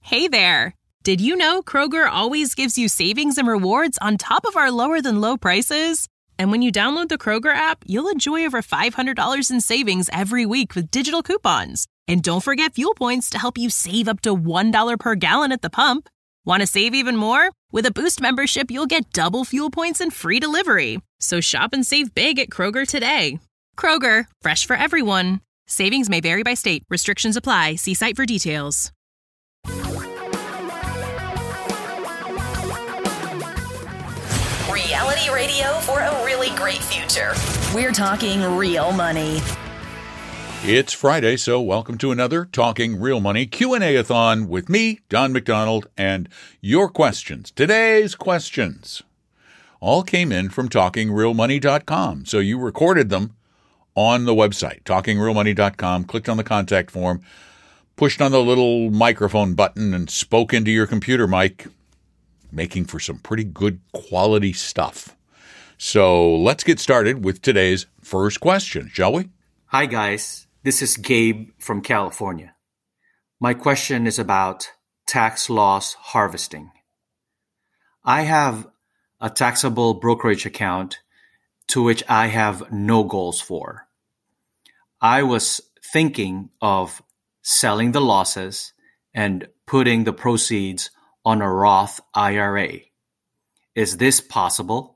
Hey there! Did you know Kroger always gives you savings and rewards on top of our lower-than-low prices? And when you download the Kroger app, you'll enjoy over $500 in savings every week with digital coupons. And don't forget fuel points to help you save up to $1 per gallon at the pump. Want to save even more? With a Boost membership, you'll get double fuel points and free delivery. So shop and save big at Kroger today. Kroger, fresh for everyone. Savings may vary by state. Restrictions apply. See site for details. Reality radio for a really great future. We're talking real money. It's Friday, so welcome to another Talking Real Money Q&A-a-thon with me, Don McDonald, and your questions. Today's questions all came in from TalkingRealMoney.com, so you recorded them on the website, TalkingRealMoney.com, clicked on the contact form, pushed on the little microphone button, and spoke into your computer mic, making for some pretty good quality stuff. So let's get started with today's first question, shall we? Hi guys, this is Gabe from California. My question is about tax loss harvesting. I have a taxable brokerage account to which I have no goals for. I was thinking of selling the losses and putting the proceeds on a Roth IRA. Is this possible?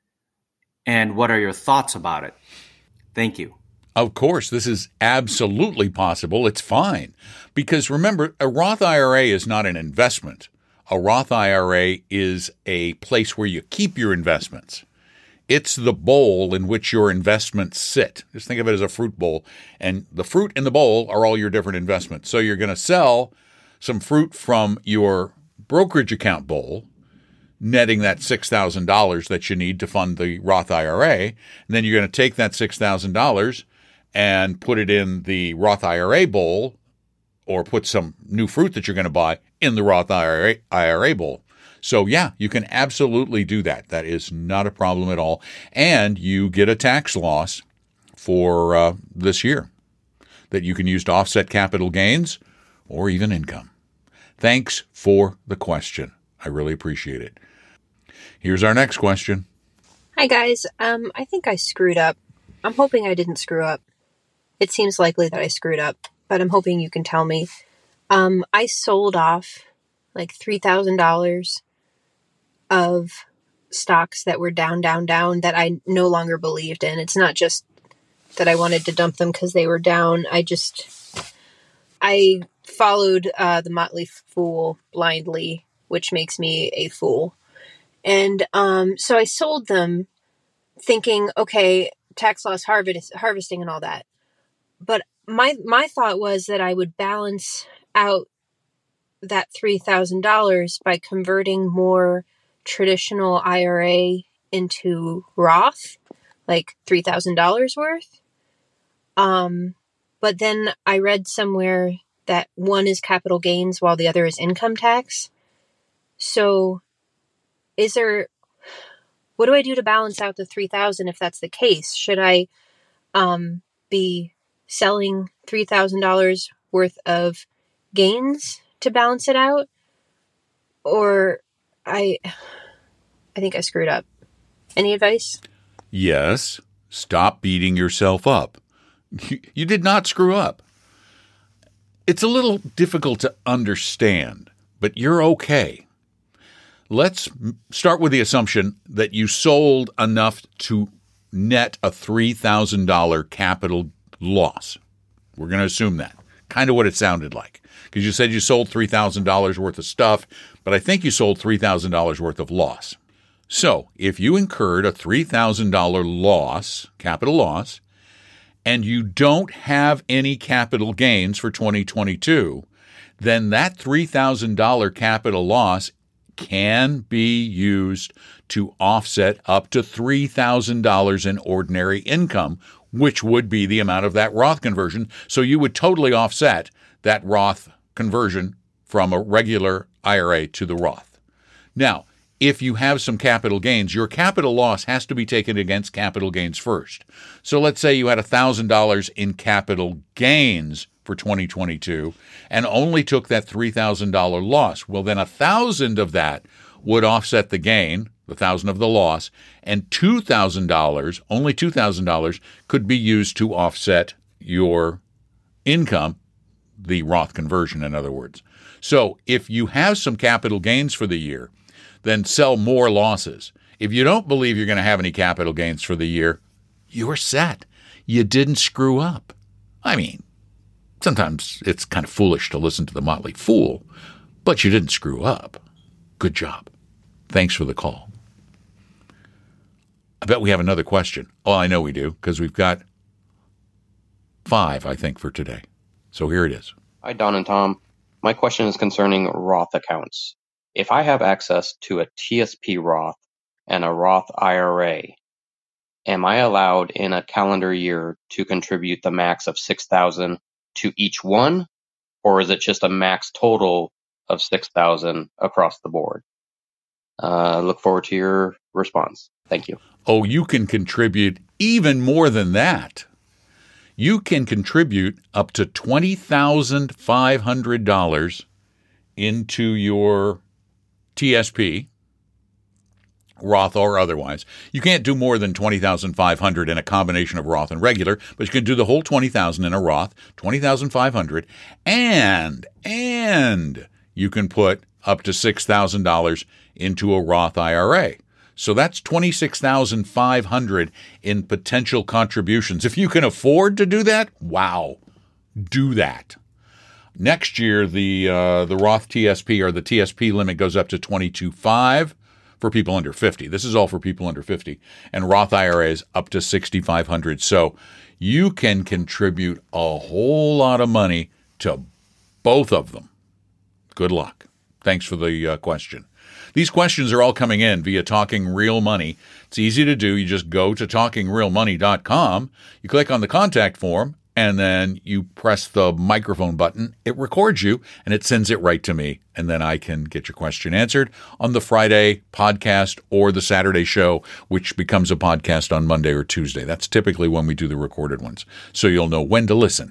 And what are your thoughts about it? Thank you. Of course, this is absolutely possible. It's fine. Because remember, a Roth IRA is not an investment. A Roth IRA is a place where you keep your investments. It's the bowl in which your investments sit. Just think of it as a fruit bowl. And the fruit in the bowl are all your different investments. So you're going to sell some fruit from your brokerage account bowl, netting that $6,000 that you need to fund the Roth IRA. And then you're going to take that $6,000 and put it in the Roth IRA bowl, or put some new fruit that you're going to buy in the Roth IRA bowl. So yeah, you can absolutely do that. That is not a problem at all. And you get a tax loss for this year that you can use to offset capital gains or even income. Thanks for the question. I really appreciate it. Here's our next question. Hi guys. I think I screwed up. I'm hoping I didn't screw up. It seems likely that I screwed up, but I'm hoping you can tell me. I sold off like $3,000 of stocks that were down that I no longer believed in. It's not just that I wanted to dump them because they were down. I followed the Motley Fool blindly, which makes me a fool. And so I sold them thinking, okay, tax loss harvesting and all that. But my thought was that I would balance out that $3,000 by converting more traditional IRA into Roth, like $3,000 worth. But then I read somewhere that one is capital gains while the other is income tax. So what do I do to balance out the 3,000 if that's the case? Should I be selling $3,000 worth of gains to balance it out? Or I think I screwed up. Any advice? Yes. Stop beating yourself up. You did not screw up. It's a little difficult to understand, but you're okay. Let's start with the assumption that you sold enough to net a $3,000 capital loss. We're going to assume that. Kind of what it sounded like. Because you said you sold $3,000 worth of stuff, but I think you sold $3,000 worth of loss. So if you incurred a $3,000 loss, capital loss, and you don't have any capital gains for 2022, then that $3,000 capital loss can be used to offset up to $3,000 in ordinary income, which would be the amount of that Roth conversion. So you would totally offset that Roth conversion from a regular IRA to the Roth. Now, if you have some capital gains, your capital loss has to be taken against capital gains first. So let's say you had $1,000 in capital gains for 2022 and only took that $3,000 loss, well, then $1,000 of that would offset the gain, the $1,000 of the loss, and $2,000, only $2,000, could be used to offset your income, the Roth conversion, in other words. So if you have some capital gains for the year, then sell more losses. If you don't believe you're going to have any capital gains for the year, you're set. You didn't screw up. I mean, sometimes it's kind of foolish to listen to the Motley Fool, but you didn't screw up. Good job. Thanks for the call. I bet we have another question. Oh, I know we do, because we've got 5, I think, for today. So here it is. Hi, Don and Tom. My question is concerning Roth accounts. If I have access to a TSP Roth and a Roth IRA, am I allowed in a calendar year to contribute the max of $6,000 to each one, or is it just a max total of $6,000 across the board? Look forward to your response. Thank you. Oh, you can contribute even more than that. You can contribute up to $20,500 into your TSP, Roth or otherwise. You can't do more than $20,500 in a combination of Roth and regular, but you can do the whole $20,000 in a Roth, $20,500, and you can put up to $6,000 into a Roth IRA. So that's $26,500 in potential contributions. If you can afford to do that, wow, do that. Next year, the Roth TSP or the TSP limit goes up to $22,500 for people under 50. This is all for people under 50. And Roth IRAs up to $6,500. So you can contribute a whole lot of money to both of them. Good luck. Thanks for the question. These questions are all coming in via Talking Real Money. It's easy to do. You just go to talkingrealmoney.com. You click on the contact form, and then you press the microphone button. It records you, and it sends it right to me. And then I can get your question answered on the Friday podcast or the Saturday show, which becomes a podcast on Monday or Tuesday. That's typically when we do the recorded ones. So you'll know when to listen.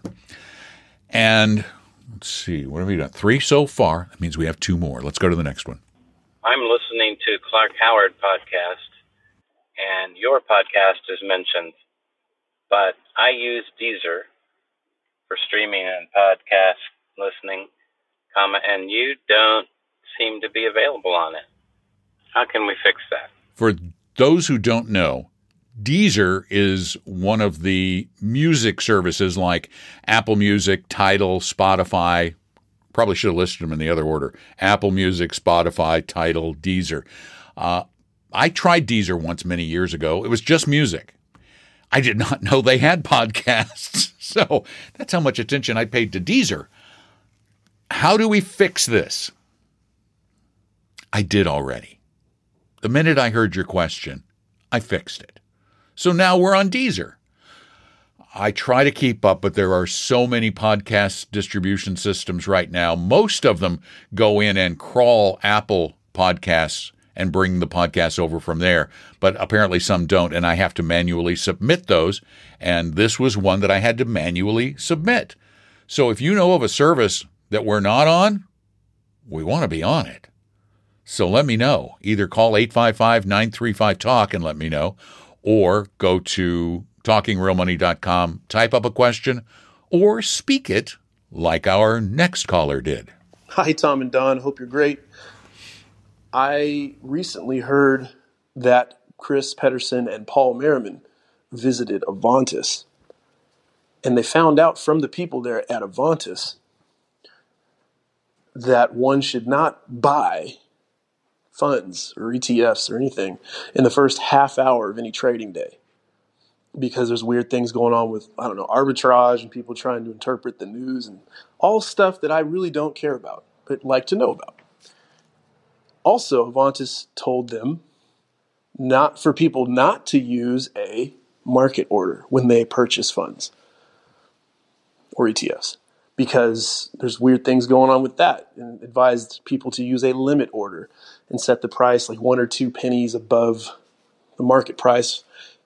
And let's see, what have we done? 3 so far. That means we have 2 more. Let's go to the next one. I'm listening to Clark Howard podcast, and your podcast is mentioned, but I use Deezer for streaming and podcast listening, and you don't seem to be available on it. How can we fix that? For those who don't know, Deezer is one of the music services like Apple Music, Tidal, Spotify. Probably should have listed them in the other order. Apple Music, Spotify, Tidal, Deezer. I tried Deezer once many years ago. It was just music. I did not know they had podcasts. So that's how much attention I paid to Deezer. How do we fix this? I did already. The minute I heard your question, I fixed it. So now we're on Deezer. I try to keep up, but there are so many podcast distribution systems right now. Most of them go in and crawl Apple Podcasts and bring the podcasts over from there. But apparently some don't, and I have to manually submit those. And this was one that I had to manually submit. So if you know of a service that we're not on, we want to be on it. So let me know. Either call 855-935-TALK and let me know, or go to talkingrealmoney.com, type up a question, or speak it like our next caller did. Hi, Tom and Don. Hope you're great. I recently heard that Chris Pedersen and Paul Merriman visited Avantis, and they found out from the people there at Avantis that one should not buy funds or ETFs or anything in the first half hour of any trading day, because there's weird things going on with, arbitrage and people trying to interpret the news and all stuff that I really don't care about, but like to know about. Also, Avantis told them for people not to use a market order when they purchase funds or ETFs, because there's weird things going on with that, and advised people to use a limit order and set the price like 1 or 2 pennies above the market price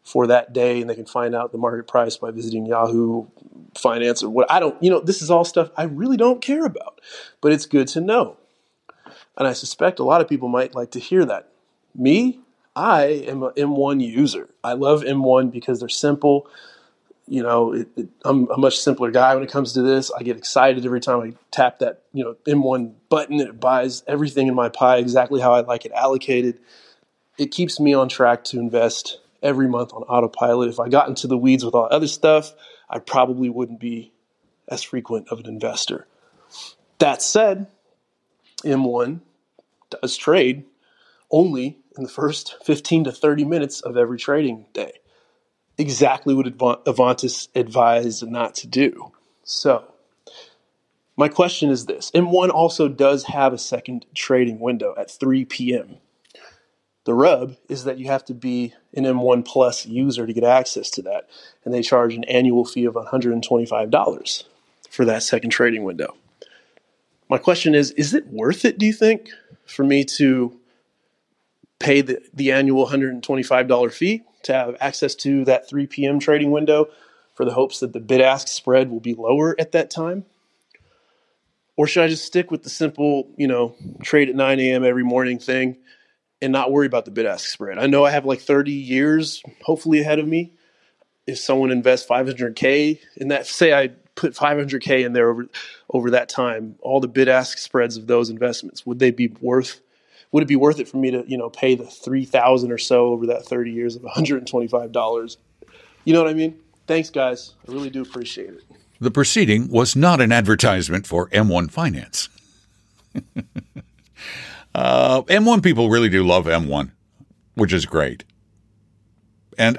for that day, and they can find out the market price by visiting Yahoo Finance or what. This is all stuff I really don't care about, but it's good to know. And I suspect a lot of people might like to hear that. Me, I am an M1 user. I love M1 because they're simple. I'm a much simpler guy when it comes to this. I get excited every time I tap that, M1 button, and it buys everything in my pie exactly how I like it allocated. It keeps me on track to invest every month on autopilot. If I got into the weeds with all other stuff, I probably wouldn't be as frequent of an investor. That said, M1 does trade only in the first 15 to 30 minutes of every trading day. Exactly what Avantis advised not to do. So, my question is this. M1 also does have a second trading window at 3 p.m. The rub is that you have to be an M1 Plus user to get access to that, and they charge an annual fee of $125 for that second trading window. My question is it worth it, do you think, for me to pay the annual $125 fee to have access to that 3 p.m. trading window for the hopes that the bid-ask spread will be lower at that time? Or should I just stick with the simple, trade at 9 a.m. every morning thing and not worry about the bid-ask spread? I know I have like 30 years, hopefully, ahead of me. If someone invests $500K in that, say I put $500K in there over that time, all the bid-ask spreads of those investments, would it be worth it for me to, pay the $3,000 or so over that 30 years of $125? You know what I mean? Thanks, guys. I really do appreciate it. The proceeding was not an advertisement for M1 Finance. M1 people really do love M1, which is great. And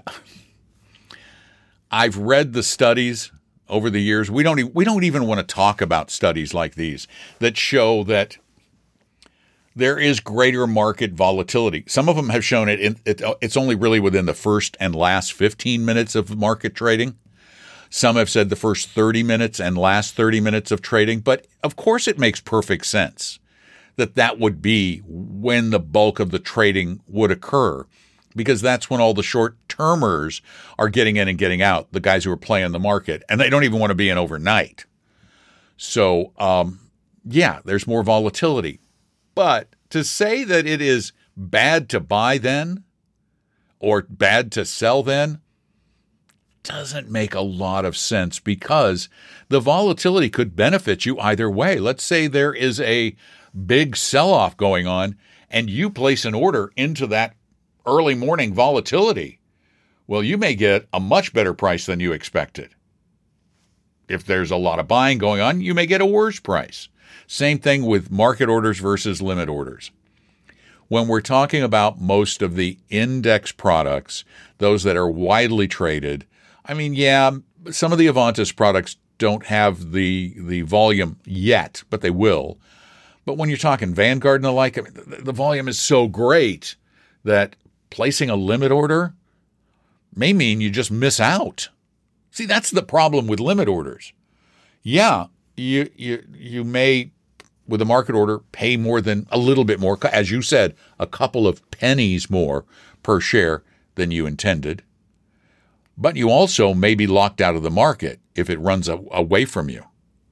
I've read the studies over the years. We don't even want to talk about studies like these that show that there is greater market volatility. Some of them have shown it's only really within the first and last 15 minutes of market trading. Some have said the first 30 minutes and last 30 minutes of trading. But of course it makes perfect sense that would be when the bulk of the trading would occur, because that's when all the short-termers are getting in and getting out, the guys who are playing the market, and they don't even want to be in overnight. So, there's more volatility. But to say that it is bad to buy then or bad to sell then doesn't make a lot of sense, because the volatility could benefit you either way. Let's say there is a big sell-off going on and you place an order into that early morning volatility. Well, you may get a much better price than you expected. If there's a lot of buying going on, you may get a worse price. Same thing with market orders versus limit orders. When we're talking about most of the index products, those that are widely traded, some of the Avantis products don't have the volume yet, but they will. But when you're talking Vanguard and the like, the volume is so great that placing a limit order may mean you just miss out. See, that's the problem with limit orders. Yeah, you may, with a market order, pay a little bit more, as you said, a couple of pennies more per share than you intended. But you also may be locked out of the market if it runs away from you.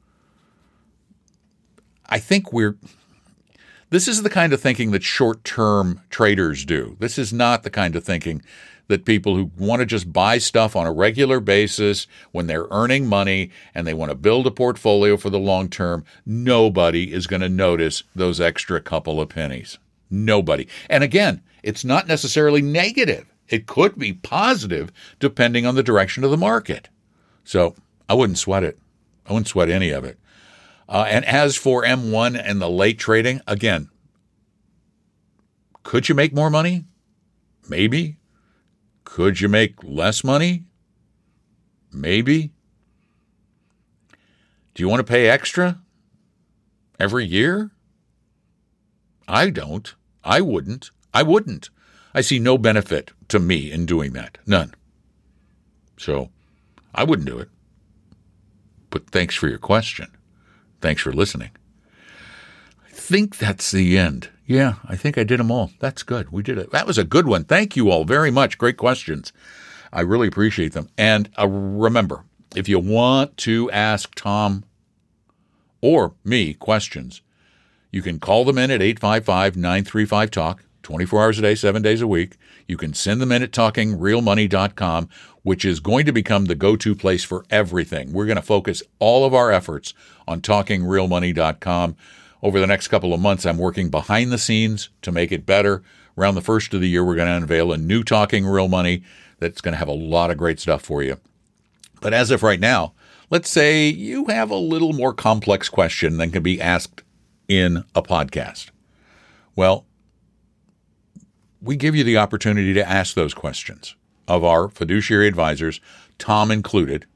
I think this is the kind of thinking that short-term traders do. This is not the kind of thinking that people who want to just buy stuff on a regular basis when they're earning money and they want to build a portfolio for the long term, nobody is going to notice those extra couple of pennies. Nobody. And again, it's not necessarily negative. It could be positive depending on the direction of the market. So I wouldn't sweat it. I wouldn't sweat any of it. And as for M1 and the late trading, again, could you make more money? Maybe. Could you make less money? Maybe. Do you want to pay extra every year? I don't. I wouldn't. I see no benefit to me in doing that. None. So I wouldn't do it. But thanks for your question. Thanks for listening. I think that's the end. Yeah, I think I did them all. That's good. We did it. That was a good one. Thank you all very much. Great questions. I really appreciate them. And remember, if you want to ask Tom or me questions, you can call them in at 855-935-TALK, 24 hours a day, 7 days a week. You can send them in at talkingrealmoney.com, which is going to become the go-to place for everything. We're going to focus all of our efforts on talkingrealmoney.com. Over the next couple of months, I'm working behind the scenes to make it better. Around the first of the year, we're going to unveil a new Talking Real Money that's going to have a lot of great stuff for you. But as of right now, let's say you have a little more complex question than can be asked in a podcast. Well, we give you the opportunity to ask those questions of our fiduciary advisors, Tom included,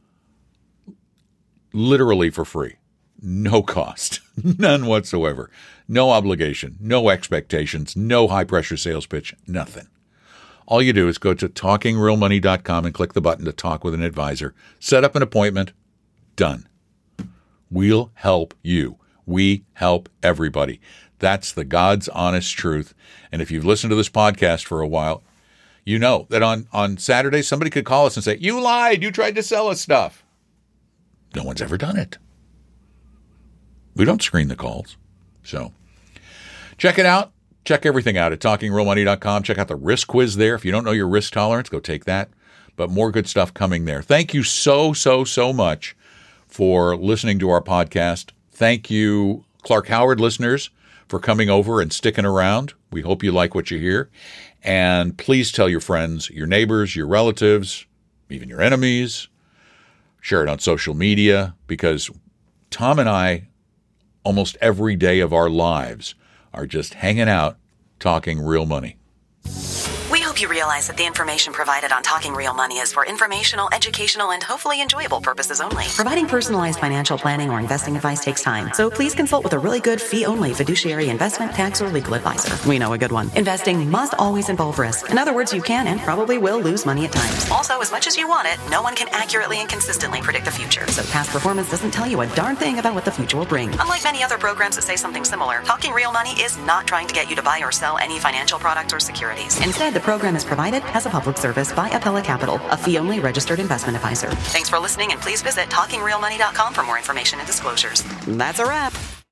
literally for free. No cost, none whatsoever, no obligation, no expectations, no high-pressure sales pitch, nothing. All you do is go to talkingrealmoney.com and click the button to talk with an advisor. Set up an appointment. Done. We'll help you. We help everybody. That's the God's honest truth. And if you've listened to this podcast for a while, you know that on Saturday, somebody could call us and say, you lied. You tried to sell us stuff. No one's ever done it. We don't screen the calls. So check it out. Check everything out at talkingrealmoney.com. Check out the risk quiz there. If you don't know your risk tolerance, go take that. But more good stuff coming there. Thank you so much for listening to our podcast. Thank you, Clark Howard listeners, for coming over and sticking around. We hope you like what you hear. And please tell your friends, your neighbors, your relatives, even your enemies. Share it on social media, because Tom and I, almost every day of our lives, are just hanging out talking real money. We hope you realize that the information provided on Talking Real Money is for informational, educational, and hopefully enjoyable purposes only. Providing personalized financial planning or investing advice takes time, so please consult with a really good fee-only fiduciary investment, tax, or legal advisor. We know a good one. Investing must always involve risk. In other words, you can and probably will lose money at times. Also, as much as you want it, no one can accurately and consistently predict the future, so past performance doesn't tell you a darn thing about what the future will bring. Unlike many other programs that say something similar, Talking Real Money is not trying to get you to buy or sell any financial products or securities. Instead, the program is provided as a public service by Apella Capital, a fee-only registered investment advisor. Thanks for listening, and please visit talkingrealmoney.com for more information and disclosures. That's a wrap.